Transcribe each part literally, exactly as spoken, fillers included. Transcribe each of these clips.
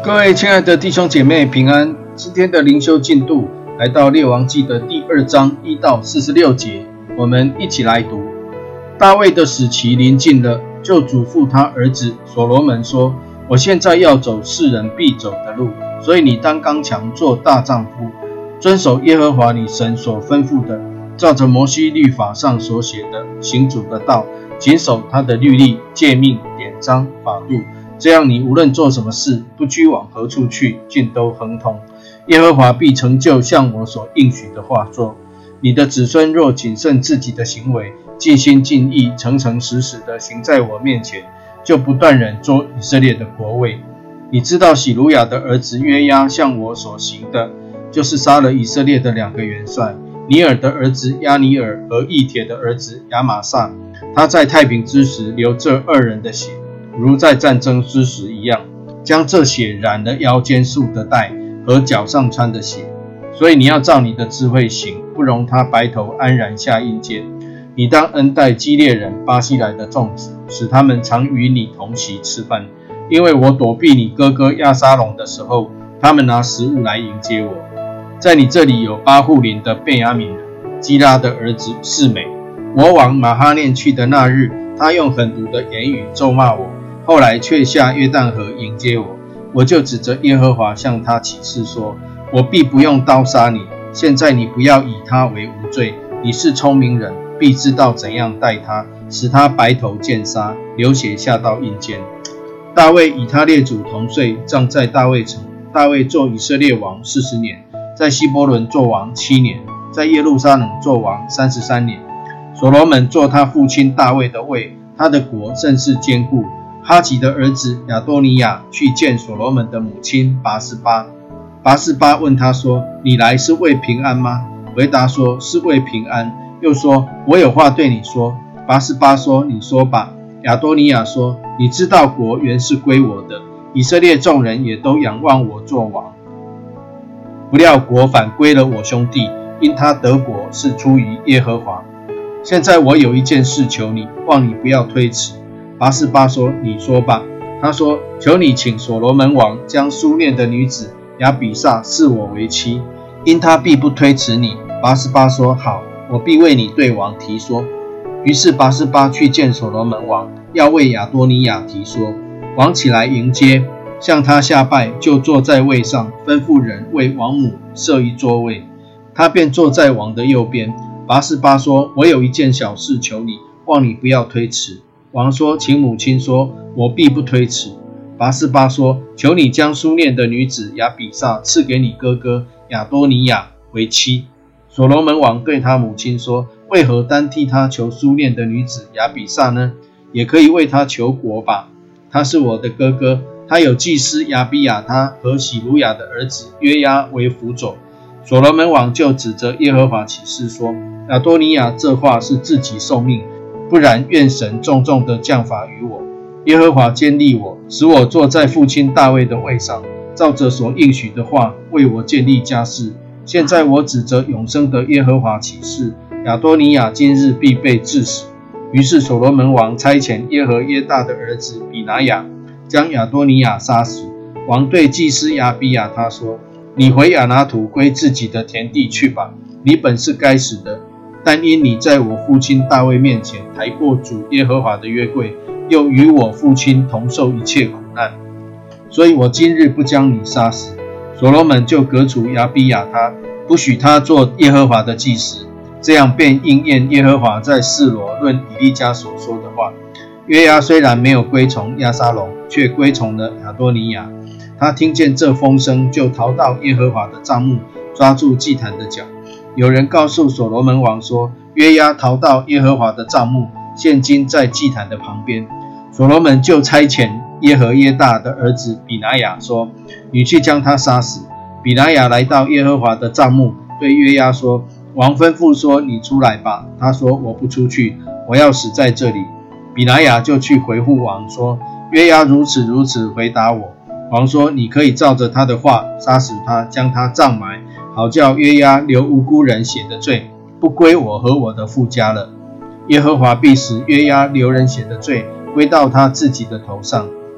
各位亲爱的弟兄姐妹平安，今天的灵修进度来到列王记的第二章一到四十六节，我们一起来读。大卫的死期临近了，就嘱咐他儿子所罗门说，我现在要走世人必走的路，所以你当刚强，做大丈夫，遵守耶和华你神所吩咐的，照着摩西律法上所写的，行主的道，谨守他的律例、诫命、典章、法度，这样你无论做什么事，不拘往何处去，尽都亨通。耶和华必成就像我所应许的话说，你的子孙若谨慎自己的行为，尽心尽意、诚诚实实的行在我面前，就不断人做以色列的国位。你知道喜鲁雅的儿子约押向我所行的，就是杀了以色列的两个元帅，尼尔的儿子亚尼尔和以铁的儿子亚玛撒。他在太平之时流这二人的血，如在战争之时一样，将这血染了腰间束的带和脚上穿的鞋。所以你要照你的智慧行，不容他白头安然下阴间。你当恩待基列人巴西来的众子，使他们常与你同席吃饭，因为我躲避你哥哥押沙龙的时候，他们拿食物来迎接我。在你这里有巴户林的便雅悯人基拉的儿子示每。我往马哈念去的那日，他用狠毒的言语咒骂我，后来却下约旦河迎接我。我就指着耶和华向他起誓说，我必不用刀杀你。现在你不要以他为无罪，你是聪明人，必知道怎样待他，使他白头见杀，流血下到阴间。大卫以他列祖同岁，葬在大卫城。大卫做以色列王四十年，在希伯伦做王七年，在耶路撒冷做王三十三年。所罗门做他父亲大卫的位，他的国甚是坚固。哈吉的儿子亚多尼亚去见所罗门的母亲拔示巴。拔示巴问他说，你来是为平安吗？回答说，是为平安。又说，我有话对你说。拔示巴说，你说吧。亚多尼亚说，你知道国原是归我的，以色列众人也都仰望我做王，不料国反归了我兄弟，因他得国是出于耶和华。现在我有一件事求你，望你不要推迟。拔示巴说，你说吧。他说，求你请所罗门王将苏念的女子亚比煞赐我为妻，因他必不推迟你。拔示巴说，好，我必为你对王提说。于是拔示巴去见所罗门王，要为亚多尼亚提说。王起来迎接，向他下拜，就坐在位上，吩咐人为王母设一座位，他便坐在王的右边。拔示巴说，我有一件小事求你，望你不要推迟。王说，请母亲说，我必不推迟。拔示巴说，求你将苏念的女子亚比煞赐给你哥哥亚多尼亚为妻。所罗门王对他母亲说，为何单替他求苏念的女子亚比煞呢？也可以为他求国吧。他是我的哥哥，他有祭司亚比亚他和喜鲁雅的儿子约押为辅佐。所罗门王就指着耶和华起誓说，亚多尼亚这话是自己受命，不然愿神重重的降罚于我。耶和华坚立我，使我坐在父亲大卫的位上，照着所应许的话为我建立家室。现在我指着永生的耶和华起誓，亚多尼亚今日必被治死。于是所罗门王差遣耶和耶大的儿子比拿雅，将亚多尼亚杀死。王对祭司亚比亚他说，你回亚拿土归自己的田地去吧，你本是该死的，但因你在我父亲大卫面前抬过主耶和华的约柜，又与我父亲同受一切苦难，所以我今日不将你杀死。所罗门就革除亚比亚他，不许他做耶和华的祭司，这样便应验耶和华在示罗论以利家所说的话。约押虽然没有归从押沙龙，却归从了亚多尼亚。他听见这风声，就逃到耶和华的帐幕，抓住祭坛的脚。有人告诉所罗门王说，约押逃到耶和华的帐幕，现今在祭坛的旁边。所罗门就差遣耶和耶大的儿子比拿雅说，你去将他杀死。比拿雅来到耶和华的帐幕，对约押说，王吩咐说，你出来吧。他说，我不出去，我要死在这里。比拿雅就去回复王说，约押如此如此回答我。王说，你可以照着他的话杀死他，将他葬埋，好叫约押流无辜人血的罪，不归我和我的父家了。耶和华必使约押流人血的罪归到他自己的头上。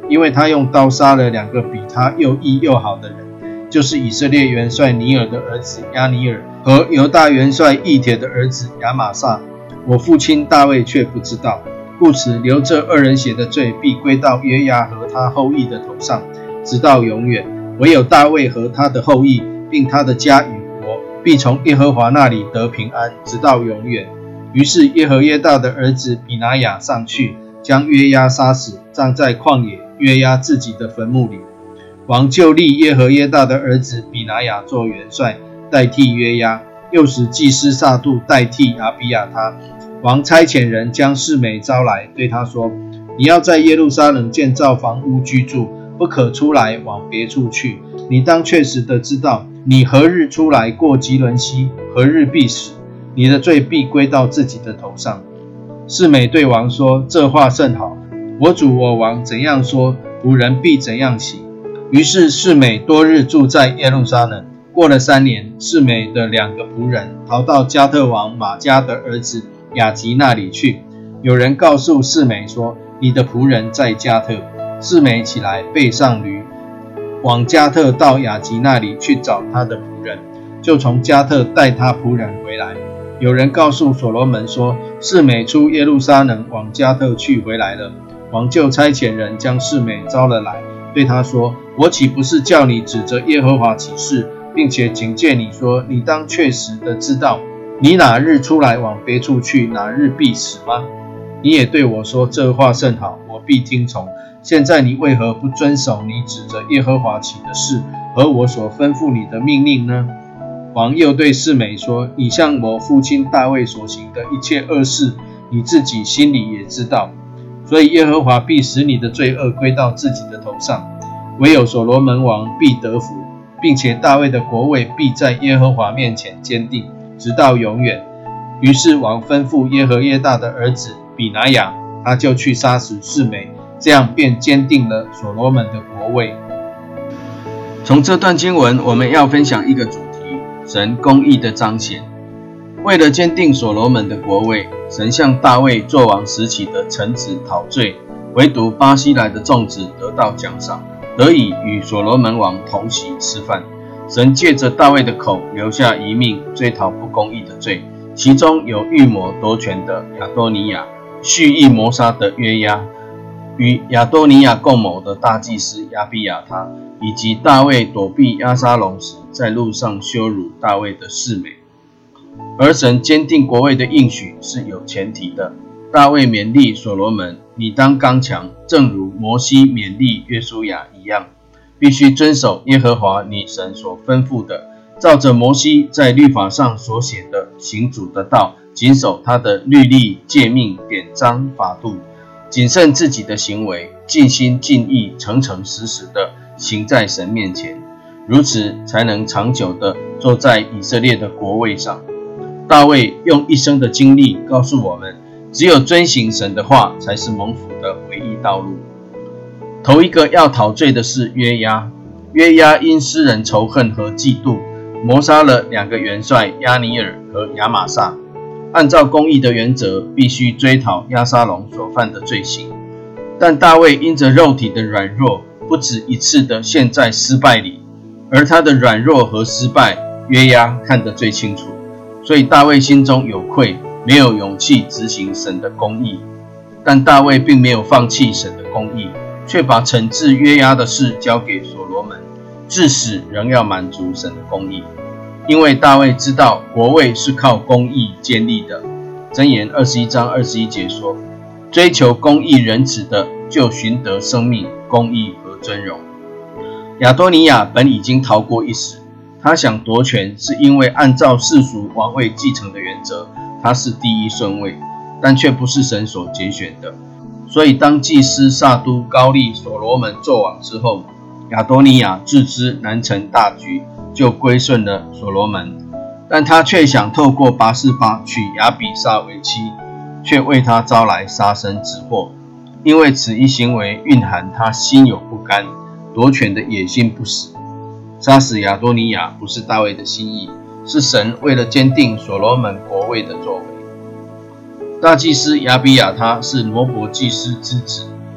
因为他用刀杀了两个比他又义又好的人，就是以色列元帅尼尔的儿子亚尼尔和犹大元帅以铁的儿子亚玛撒。我父亲大卫却不知道，故此流这二人血的罪必归到约押和他后裔的头上，直到永远。唯有大卫和他的后裔，并他的家与国，必从耶和华那里得平安，直到永远。于是耶和耶大的儿子比拿雅上去，将约押杀死，葬在旷野约押自己的坟墓里。王就立耶和耶大的儿子比拿雅做元帅，代替约押，又使祭司撒杜代替亚比亚他。王差遣人将示每招来，对他说：你要在耶路撒冷建造房屋居住，不可出来往别处去。你当确实的知道，你何日出来过基伦溪，何日必死。你的罪必归到自己的头上。示每对王说：这话甚好，我主我王怎样说，仆人必怎样行。于是示每多日住在耶路撒冷。过了三年，示每的两个仆人逃到加特王马加的儿子雅吉那里去。有人告诉示每说：你的仆人在加特。示每起来，背上驴，往加特到雅吉那里去找他的仆人，就从加特带他仆人回来。有人告诉所罗门说：示每出耶路撒冷往加特去回来了。王就差遣人将示每招了来，对他说：我岂不是叫你指着耶和华起誓，并且警戒你说，你当确实的知道，你哪日出来往别处去，哪日必死吗？你也对我说，这话甚好，我必听从。现在你为何不遵守你指着耶和华起的誓和我所吩咐你的命令呢？王又对示每说：你向我父亲大卫所行的一切恶事，你自己心里也知道，所以耶和华必使你的罪恶归到自己的头上。唯有所罗门王必得福，并且大卫的国位必在耶和华面前坚定，直到永远。于是王吩咐耶和耶大的儿子比拿雅，他就去杀死示每，这样便坚定了所罗门的国位。从这段经文，我们要分享一个主题：神公义的彰显。为了坚定所罗门的国位，神向大卫作王时期的臣子讨罪，唯独巴西来的众子得到奖赏，得以与所罗门王同席吃饭。神借着大卫的口留下遗命，追讨不公义的罪，其中有预谋夺权的亚多尼亚，蓄意谋杀的约押，与亚多尼亚共谋的大祭司亚比亚他，以及大卫躲避押沙龙时在路上羞辱大卫的示每。而神坚定国位的应许是有前提的。大卫勉励所罗门：你当刚强，正如摩西勉励约书亚一样，必须遵守耶和华你神所吩咐的，照着摩西在律法上所写的行主的道，谨守他的律例诫命典章法度，谨慎自己的行为，尽心尽意诚诚实实的行在神面前，如此才能长久的坐在以色列的国位上。大卫用一生的经历告诉我们，只有遵行神的话才是蒙福的唯一道路。头一个要讨罪的是约押。约押因私人仇恨和嫉妒，谋杀了两个元帅亚尼尔和亚玛撒。按照公义的原则，必须追讨押沙龙所犯的罪行。但大卫因着肉体的软弱，不止一次的陷在失败里，而他的软弱和失败，约押看得最清楚。所以大卫心中有愧，没有勇气执行神的公义。但大卫并没有放弃神的公义，却把惩治约押的事交给所罗门，至死仍要满足神的公义。因为大卫知道国位是靠公义建立的。箴言二十一章二十一节说：追求公义仁慈的，就寻得生命、公义和尊荣。亚多尼亚本已经逃过一死，他想夺权是因为按照世俗王位继承的原则，他是第一顺位，但却不是神所拣选的。所以当祭司撒都高立所罗门作王之后，亚多尼亚自知难成大局，就归顺了所罗门。但他却想透过拔示巴娶亚比煞为妻，却为他招来杀身之祸。因为此一行为蕴含他心有不甘，夺权的野心不死。杀死亚多尼亚不是大卫的心意，是神为了坚定所罗门国位的作为。大祭司亚比亚他是挪伯祭司之子，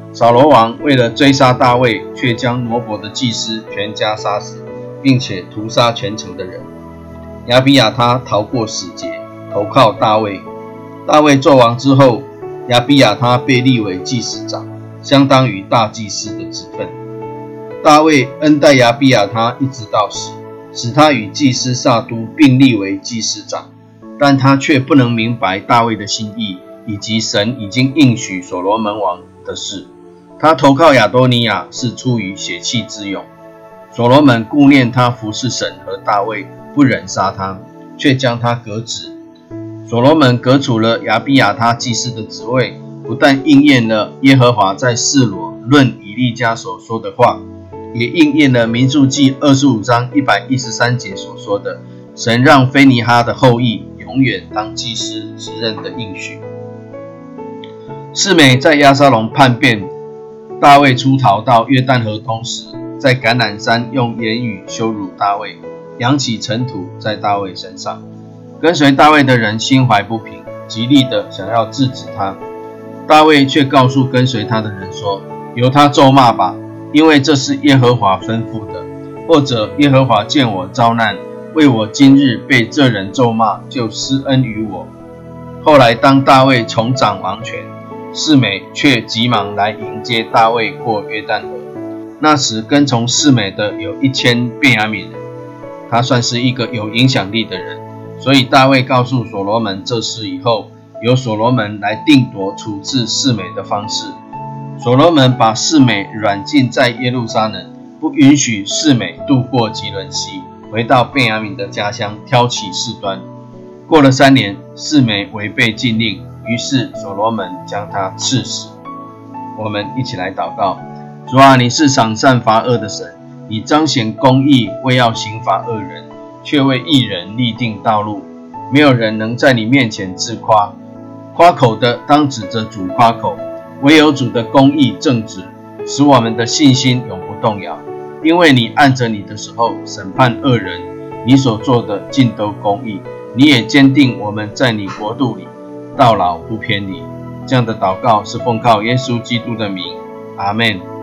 扫罗王为了追杀大卫，却将挪伯的祭司全家杀死，并且屠杀全城的人。亚比亚他逃过死劫，投靠大卫。大卫作王之后，亚比亚他被立为祭司长，相当于大祭司的职分。大卫恩待亚比亚他一直到死，使他与祭司撒督并立为祭司长，但他却不能明白大卫的心意，以及神已经应许所罗门王的事。他投靠亚多尼亚是出于血气之勇。所罗门顾念他服侍神和大卫，不忍杀他，却将他革职。所罗门革除了亚比亚他祭司的职位，不但应验了耶和华在示罗论以利家所说的话，也应验了民数记二十五章一百一十三节所说的神让非尼哈的后裔永远当祭司职任的应许。示每在押沙龙叛变，大卫出逃到约旦河东时，在橄榄山用言语羞辱大卫，扬起尘土在大卫身上。跟随大卫的人心怀不平，极力的想要制止他。大卫却告诉跟随他的人说，由他咒骂吧，因为这是耶和华吩咐的。或者耶和华见我遭难，为我今日被这人咒骂，就施恩于我。后来当大卫重掌王权，示每却急忙来迎接大卫过约旦河。那时跟从示每的有一千便雅悯人，他算是一个有影响力的人，所以大卫告诉所罗门这事以后，由所罗门来定夺处置示每的方式。所罗门把示每软禁在耶路撒冷，不允许示每渡过基伦溪，回到便雅悯的家乡挑起事端。过了三年，示每违背禁令，于是所罗门将他赐死。我们一起来祷告。主啊，你是赏善罚恶的神，你彰显公义，为要刑罚恶人，却为义人立定道路。没有人能在你面前自夸，夸口的当指着主夸口，唯有主的公义正直，使我们的信心永不动摇。因为你按着你的时候审判恶人，你所做的尽都公义，你也坚定我们在你国度里到老不偏离。这样的祷告是奉靠耶稣基督的名，阿们。